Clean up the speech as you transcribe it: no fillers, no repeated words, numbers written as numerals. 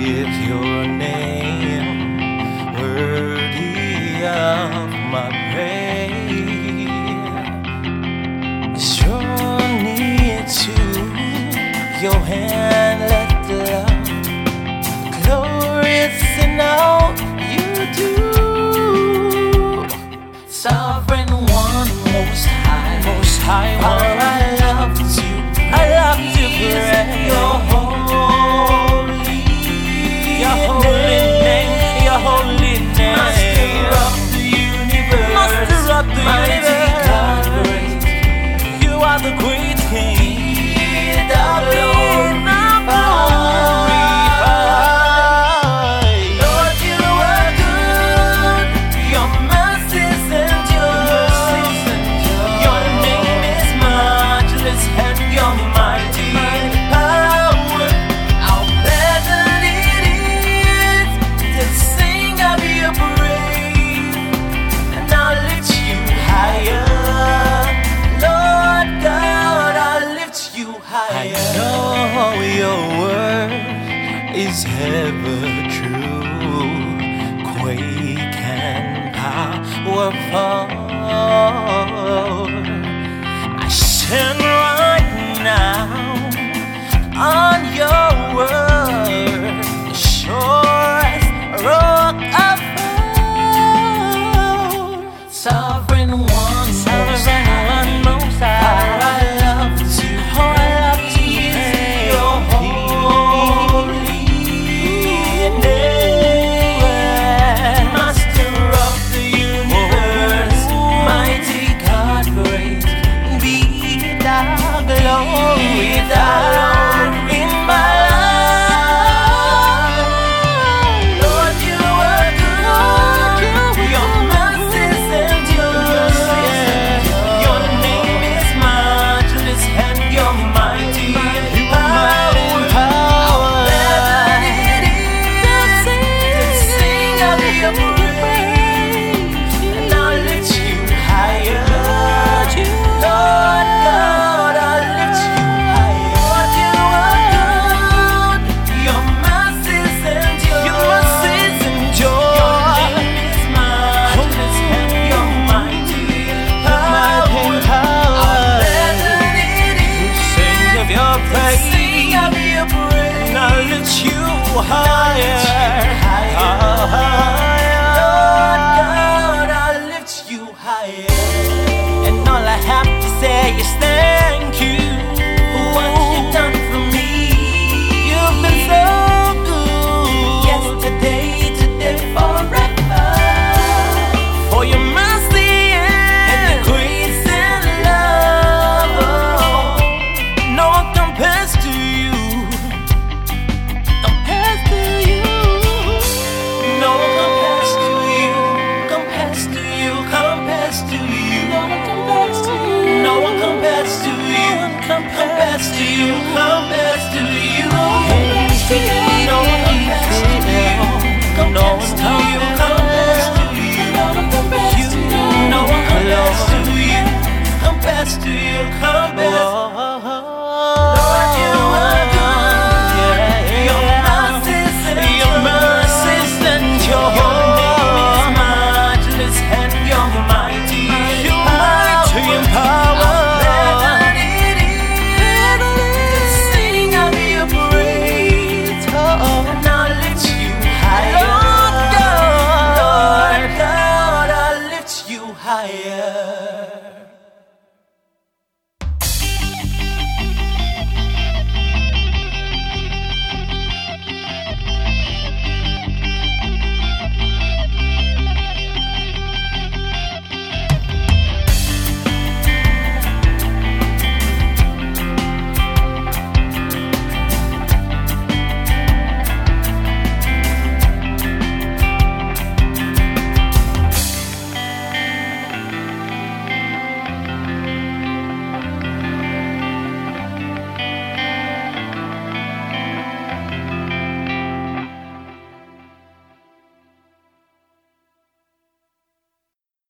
is your name, worthy of my praise. Draw near to your hand, let the love glorious in all you do. Sovereign one, most high one, I love to praise your holy name, your holy name. Master of the universe, you are the great King. Lord, you are good, your mercies endure. Your name is matchless and your mighty power. How pleasant it is to sing of your praise, and I'll lift you higher. Lord God, I'll lift you higher. I know your word is ever true, quake and powerful. I stand right now on your word, the surest rock of all. Sovereign one, most high, I love to praise your holy name. Master of the universe, mighty God, great be thou glory thou in my life. Lord, you are good, your mercies endure. Your name is matchless and your mighty power. How pleasant it is to sing of your praise, and I'll lift you higher. Lord God, I'll lift you higher. Lord, you are good, your mercies endure. Your mercies endure. Your name is matchless and your mighty power. How pleasant it is to sing of your praise, and I'll lift you higher. Lord God, I'll lift you higher. And all I have to say is thank you for what you've done for me. You've been so good, yesterday, today, forever. For your mercy and your grace and love, no one compares to you. Compares to you. No one compares to you. Compares to you. Compares to you. No one compares to you. No one compares to you. Compares to you. Compares to you. No one compares to you. No one compares to you. Compares to you. No one compares to you. No one compares to you. Compares to you. Compares to you.